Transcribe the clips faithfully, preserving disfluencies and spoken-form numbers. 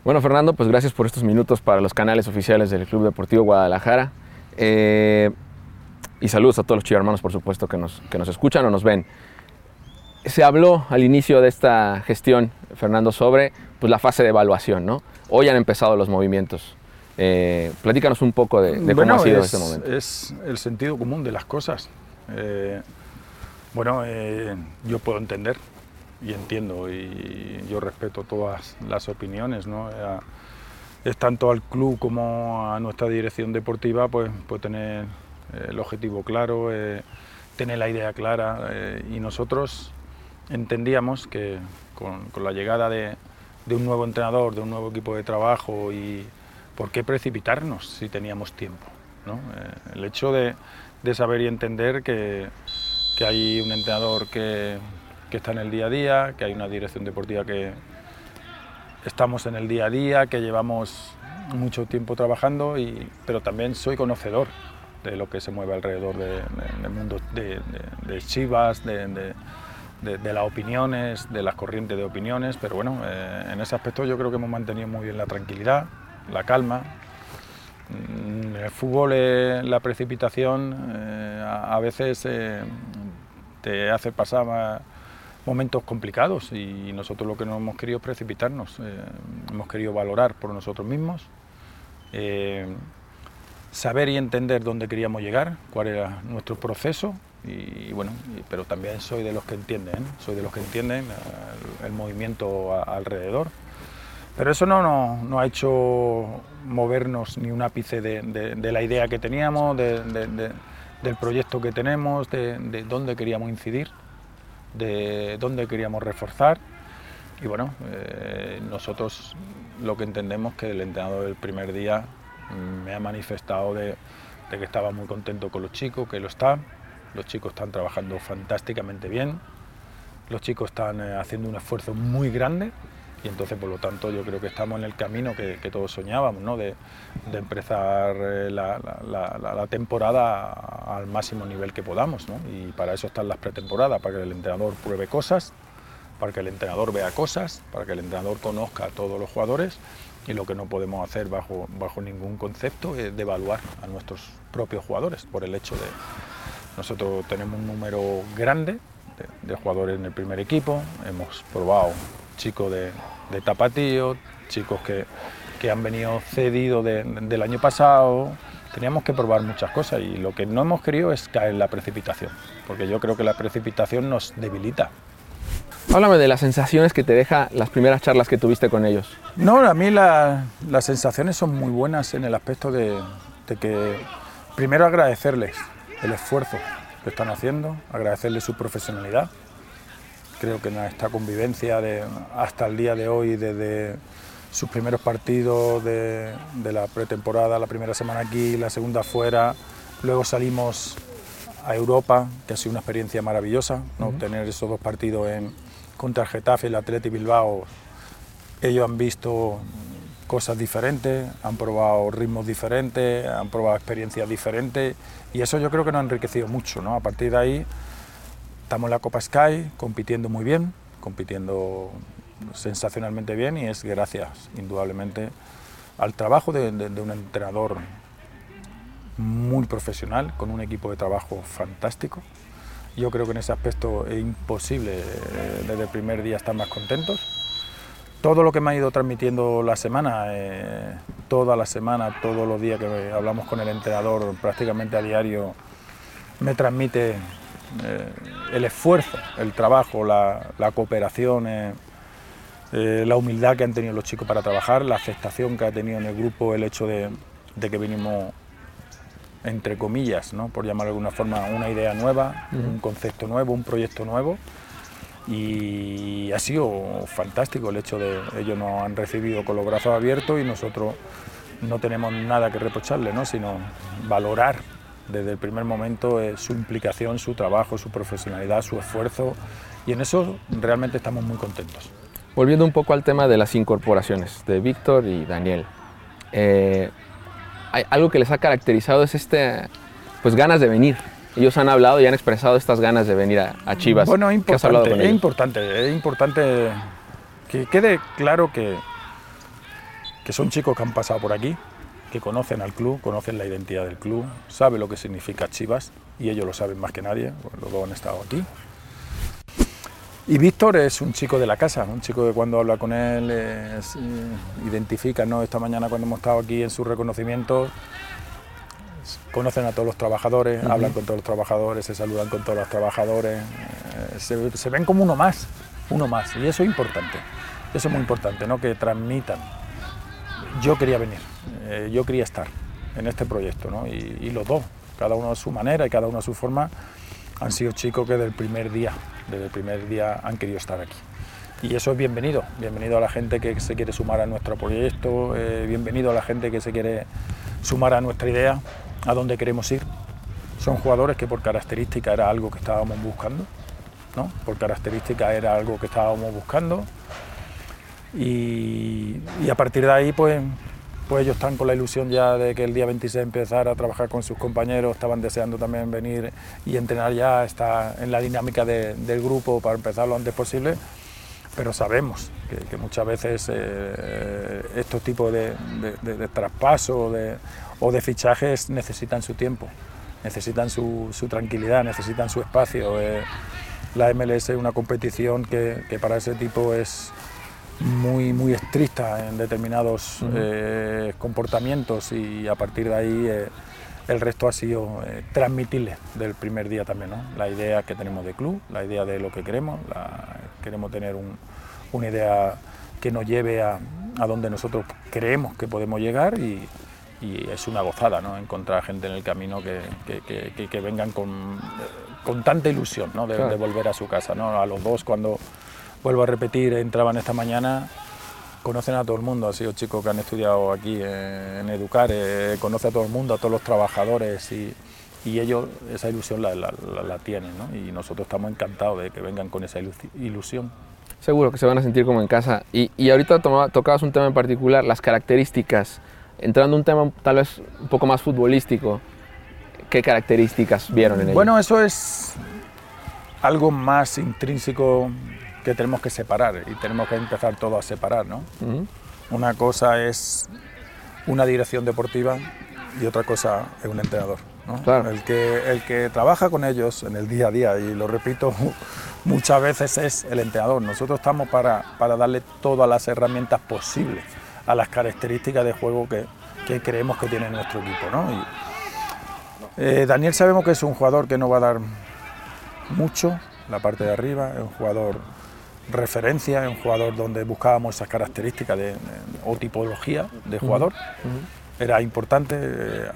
Bueno, Fernando, pues gracias por estos minutos para los canales oficiales del Club Deportivo Guadalajara. Eh, y saludos a todos los chivermanos, por supuesto, que nos, que nos escuchan o nos ven. Se habló al inicio de esta gestión, Fernando, sobre pues, la fase de evaluación, ¿no? Hoy han empezado los movimientos. Eh, platícanos un poco de, de bueno, cómo ha sido es, este momento. Es el sentido común de las cosas. Eh, bueno, eh, yo puedo entender y entiendo y yo respeto todas las opiniones, ¿no? Eh, es tanto al club como a nuestra dirección deportiva, pues, pues tener eh, el objetivo claro, eh, tener la idea clara eh, y nosotros entendíamos que con, con la llegada de, de un nuevo entrenador, de un nuevo equipo de trabajo y por qué precipitarnos si teníamos tiempo, ¿no? Eh, el hecho de, de saber y entender que, que hay un entrenador que, que está en el día a día, que hay una dirección deportiva que estamos en el día a día, que llevamos mucho tiempo trabajando, y, pero también soy conocedor de lo que se mueve alrededor de, de, del mundo de, de, de Chivas, de, de, de, de las opiniones, de las corrientes de opiniones, pero bueno, eh, en ese aspecto yo creo que hemos mantenido muy bien la tranquilidad, la calma. En el fútbol eh, la precipitación eh, a, a veces eh, te hace pasar momentos complicados y nosotros lo que no hemos querido es precipitarnos, eh, hemos querido valorar por nosotros mismos, eh, saber y entender dónde queríamos llegar, cuál era nuestro proceso y, y bueno, y, pero también soy de los que entienden, ¿eh? soy de los que entienden el, el movimiento a, alrededor. Pero eso no nos no ha hecho movernos ni un ápice de, de, de la idea que teníamos, de, de, de, del proyecto que tenemos, de, de dónde queríamos incidir, de dónde queríamos reforzar. Y bueno, eh, nosotros lo que entendemos que el entrenador del primer día me ha manifestado de, de que estaba muy contento con los chicos, que lo están. Los chicos están trabajando fantásticamente bien, los chicos están eh, haciendo un esfuerzo muy grande. Y entonces, por lo tanto, yo creo que estamos en el camino que, que todos soñábamos, ¿no? de, de empezar eh, la, la, la, la temporada al máximo nivel que podamos, ¿no? Y para eso están las pretemporadas, para que el entrenador pruebe cosas, para que el entrenador vea cosas, para que el entrenador conozca a todos los jugadores, y lo que no podemos hacer bajo, bajo ningún concepto es devaluar a nuestros propios jugadores, por el hecho de nosotros tenemos un número grande de, de jugadores en el primer equipo, hemos probado chicos de, de Tapatío, chicos que, que han venido cedidos de, del año pasado. Teníamos que probar muchas cosas y lo que no hemos querido es caer en la precipitación, porque yo creo que la precipitación nos debilita. Háblame de las sensaciones que te deja las primeras charlas que tuviste con ellos. No, a mí la, las sensaciones son muy buenas en el aspecto de, de que primero agradecerles el esfuerzo que están haciendo, agradecerles su profesionalidad. Creo que en esta convivencia de, hasta el día de hoy, desde sus primeros partidos de, de la pretemporada, la primera semana aquí, la segunda fuera, luego salimos a Europa, que ha sido una experiencia maravillosa, ¿no? Uh-huh. Tener esos dos partidos en, contra el Getafe y el Athletic Bilbao. Ellos han visto cosas diferentes, han probado ritmos diferentes, han probado experiencias diferentes y eso yo creo que nos ha enriquecido mucho, ¿no? A partir de ahí estamos en la Copa Sky compitiendo muy bien, compitiendo sensacionalmente bien y es gracias, indudablemente, al trabajo de, de, de un entrenador muy profesional, con un equipo de trabajo fantástico. Yo creo que en ese aspecto es imposible eh, desde el primer día estar más contentos. Todo lo que me ha ido transmitiendo la semana, eh, toda la semana, todos los días que hablamos con el entrenador, prácticamente a diario, me transmite Eh, el esfuerzo, el trabajo, la, la cooperación, eh, eh, la humildad que han tenido los chicos para trabajar, la aceptación que ha tenido en el grupo el hecho de, de que vinimos, entre comillas, ¿no? Por llamarlo de alguna forma, una idea nueva, uh-huh. un concepto nuevo, un proyecto nuevo, y ha sido fantástico el hecho de ellos nos han recibido con los brazos abiertos y nosotros no tenemos nada que reprocharle, ¿no? Sino valorar desde el primer momento eh, su implicación, su trabajo, su profesionalidad, su esfuerzo, y en eso realmente estamos muy contentos. Volviendo un poco al tema de las incorporaciones de Víctor y Daniel, eh, hay algo que les ha caracterizado es este, pues ganas de venir. Ellos han hablado y han expresado estas ganas de venir a, a Chivas. Bueno, es ¿Qué has hablado con importante, ellos? es importante, es importante que quede claro que que son chicos que han pasado por aquí, que conocen al club, conocen la identidad del club, saben lo que significa Chivas, y ellos lo saben más que nadie, pues los dos han estado aquí. Y Víctor es un chico de la casa, un chico que cuando habla con él es, eh, identifica, ¿no? Esta mañana cuando hemos estado aquí en su reconocimiento, conocen a todos los trabajadores, uh-huh. hablan con todos los trabajadores, se saludan con todos los trabajadores, eh, se, se ven como uno más, uno más, y eso es importante, eso es muy importante, ¿no? Que transmitan. Yo quería venir, eh, yo quería estar en este proyecto, ¿no? y, y los dos, cada uno a su manera y cada uno a su forma, han sido chicos que desde el primer día, desde el primer día han querido estar aquí. Y eso es bienvenido, bienvenido a la gente que se quiere sumar a nuestro proyecto, eh, bienvenido a la gente que se quiere sumar a nuestra idea, a dónde queremos ir. Son jugadores que por característica era algo que estábamos buscando, ¿no? Por característica era algo que estábamos buscando. Y, y a partir de ahí, pues, pues ellos están con la ilusión ya de que el día veintiséis empezara a trabajar con sus compañeros, estaban deseando también venir y entrenar ya, está en la dinámica de, del grupo para empezar lo antes posible, pero sabemos que, que muchas veces eh, estos tipos de, de, de, de traspasos de, o de fichajes necesitan su tiempo, necesitan su, su tranquilidad, necesitan su espacio. Eh, la M L S es una competición que, que para ese tipo es muy, muy estricta en determinados uh-huh. eh, comportamientos, y a partir de ahí eh, el resto ha sido eh, transmitirle del primer día también, ¿no? La idea que tenemos de club, la idea de lo que queremos, la, queremos tener un, una idea que nos lleve a, a donde nosotros creemos que podemos llegar, y, y es una gozada, ¿no? Encontrar gente en el camino que, que, que, que, que vengan con, con tanta ilusión, ¿no? de, claro. de volver a su casa, ¿no? A los dos, cuando vuelvo a repetir, entraban esta mañana, conocen a todo el mundo, ha sido chicos que han estudiado aquí en Educar, eh, conoce a todo el mundo, a todos los trabajadores, y, y ellos esa ilusión la, la, la, la tienen, ¿no? Y nosotros estamos encantados de que vengan con esa ilusión. Seguro que se van a sentir como en casa. Y, y ahorita tomaba, tocabas un tema en particular, las características, entrando un tema tal vez un poco más futbolístico, ¿qué características vieron en ellos? Bueno, eso es algo más intrínseco que tenemos que separar, y tenemos que empezar todo a separar, ¿no? Uh-huh. Una cosa es una dirección deportiva y otra cosa es un entrenador, ¿no? Claro. El que, el que trabaja con ellos en el día a día, y lo repito muchas veces, es el entrenador. Nosotros estamos para, para darle todas las herramientas posibles a las características de juego que, que creemos que tiene nuestro equipo, ¿no? Y, eh, Daniel sabemos que es un jugador que no va a dar mucho la parte de arriba, es un jugador referencia, es un jugador donde buscábamos esas características de, de, o tipología de jugador, uh-huh. era importante, eh,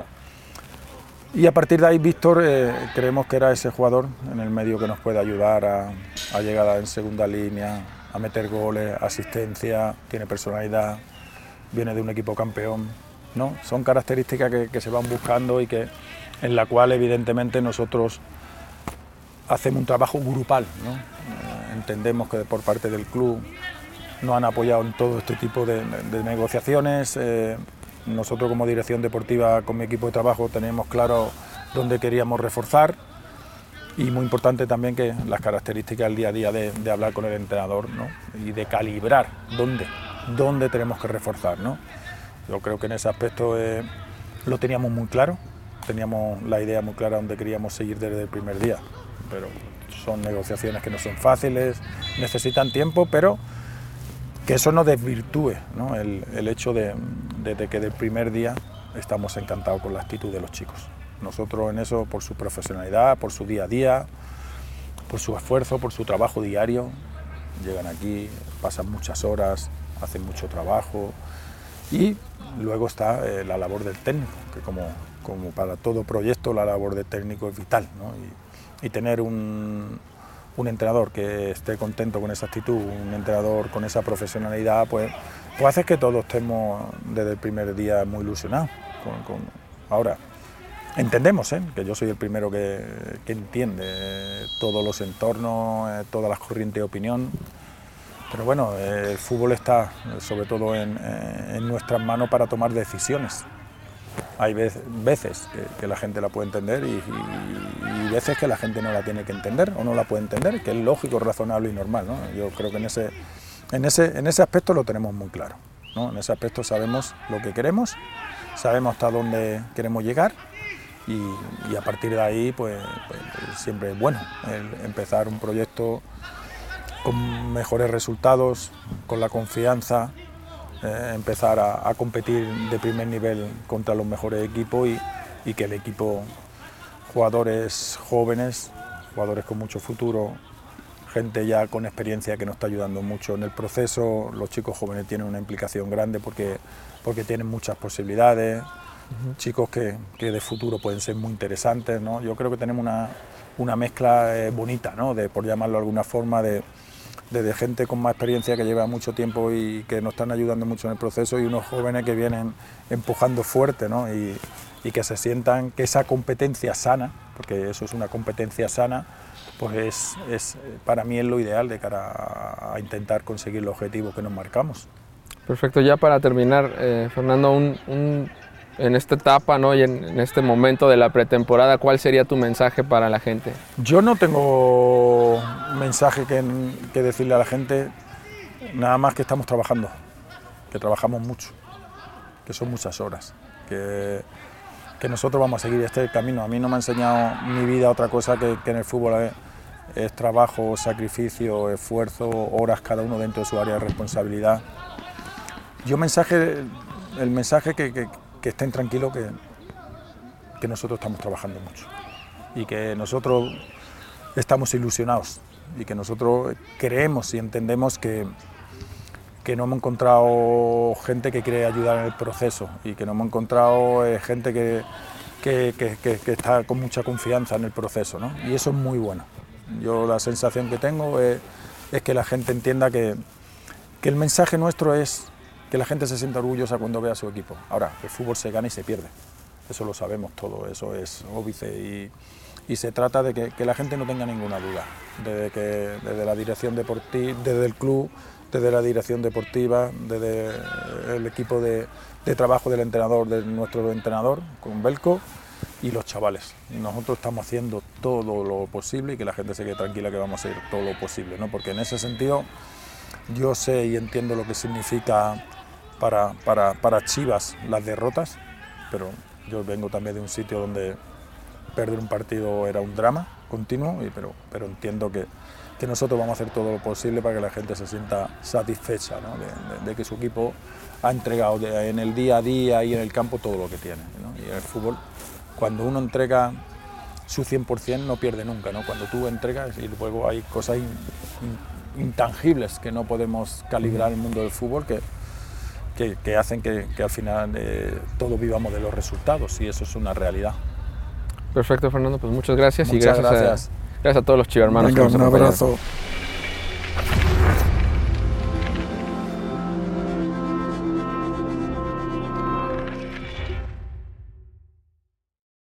y a partir de ahí Víctor eh, creemos que era ese jugador en el medio que nos puede ayudar a, a llegar en segunda línea, a meter goles, asistencia, tiene personalidad, viene de un equipo campeón, ¿no? Son características que, que se van buscando y que en la cual evidentemente nosotros hacemos un trabajo grupal, ¿no? Eh, entendemos que por parte del club nos han apoyado en todo este tipo de, de, de negociaciones. Eh, nosotros como dirección deportiva, con mi equipo de trabajo, tenemos claro dónde queríamos reforzar, y muy importante también que las características del día a día de, de hablar con el entrenador, ¿no? Y de calibrar dónde, dónde tenemos que reforzar, ¿no? Yo creo que en ese aspecto eh, lo teníamos muy claro, teníamos la idea muy clara dónde queríamos seguir desde el primer día, pero son negociaciones que no son fáciles, necesitan tiempo, pero que eso no desvirtúe, ¿no? El, el hecho de, de, de que del primer día estamos encantados con la actitud de los chicos. Nosotros en eso, por su profesionalidad, por su día a día, por su esfuerzo, por su trabajo diario, llegan aquí, pasan muchas horas, hacen mucho trabajo, y luego está eh, la labor del técnico, que como, como para todo proyecto la labor del técnico es vital, ¿no? Y, y tener un, un entrenador que esté contento con esa actitud, un entrenador con esa profesionalidad, pues, pues hace que todos estemos desde el primer día muy ilusionados. Con, con... Ahora, entendemos, ¿eh? Que yo soy el primero que, que entiende eh, todos los entornos, eh, todas las corrientes de opinión, pero bueno, eh, el fútbol está eh, sobre todo en, eh, en nuestras manos para tomar decisiones. Hay vez, veces que, que la gente la puede entender y, y, y veces que la gente no la tiene que entender o no la puede entender, que es lógico, razonable y normal, ¿no? Yo creo que en ese, en ese, en ese aspecto lo tenemos muy claro. ¿no? En ese aspecto sabemos lo que queremos, sabemos hasta dónde queremos llegar y, y a partir de ahí pues, pues, pues siempre es bueno el empezar un proyecto con mejores resultados, con la confianza, eh, empezar a, a competir de primer nivel contra los mejores equipos y, y que el equipo, jugadores jóvenes, jugadores con mucho futuro, gente ya con experiencia que nos está ayudando mucho en el proceso. Los chicos jóvenes tienen una implicación grande porque, porque tienen muchas posibilidades, uh-huh. chicos que, que de futuro pueden ser muy interesantes, ¿no? Yo creo que tenemos una, una mezcla eh, bonita, ¿no? De, por llamarlo de alguna forma, de, de, de gente con más experiencia que lleva mucho tiempo y que nos están ayudando mucho en el proceso y unos jóvenes que vienen empujando fuerte, ¿no? y, y que se sientan que esa competencia sana, porque eso es una competencia sana, pues es, es, para mí es lo ideal de cara a, a intentar conseguir el objetivo que nos marcamos. Perfecto, ya para terminar, eh, Fernando, un, un, en esta etapa, ¿no? y en, en este momento de la pretemporada, ¿cuál sería tu mensaje para la gente? Yo no tengo mensaje que, que decirle a la gente, nada más que estamos trabajando, que trabajamos mucho, que son muchas horas, que, que nosotros vamos a seguir este camino. A mí no me ha enseñado mi vida otra cosa que, que en el fútbol es, es trabajo, sacrificio, esfuerzo, horas cada uno dentro de su área de responsabilidad. Yo mensaje, el mensaje que, que, que estén tranquilos que, que nosotros estamos trabajando mucho y que nosotros estamos ilusionados y que nosotros creemos y entendemos que, que no hemos encontrado gente que quiere ayudar en el proceso y que no hemos encontrado eh, gente que, que, que, que, que está con mucha confianza en el proceso, ¿no? Y eso es muy bueno. Yo la sensación que tengo es, es que la gente entienda que, que el mensaje nuestro es que la gente se sienta orgullosa cuando ve a su equipo. Ahora, el fútbol se gana y se pierde, eso lo sabemos todo, eso es óbice y, y se trata de que, que la gente no tenga ninguna duda, desde, que, desde la dirección deportiva, desde el club, desde la dirección deportiva, desde el equipo de, de trabajo del entrenador, de nuestro entrenador, con Belko, y los chavales. Nosotros estamos haciendo todo lo posible y que la gente se quede tranquila que vamos a hacer todo lo posible, ¿no? Porque en ese sentido yo sé y entiendo lo que significa para, para, para Chivas las derrotas, pero yo vengo también de un sitio donde perder un partido era un drama continuo, y, pero, pero entiendo que, que nosotros vamos a hacer todo lo posible para que la gente se sienta satisfecha, ¿no? de, de, de que su equipo ha entregado de, en el día a día y en el campo todo lo que tiene, ¿no? Y en el fútbol, cuando uno entrega su cien por cien no pierde nunca, ¿no? Cuando tú entregas y luego hay cosas in, in, intangibles que no podemos calibrar en el mundo del fútbol que, que, que hacen que, que al final eh, todos vivamos de los resultados y eso es una realidad. Perfecto, Fernando, pues muchas gracias muchas y gracias, gracias. A, gracias a todos los chivermanos Venga, que nos un abrazo.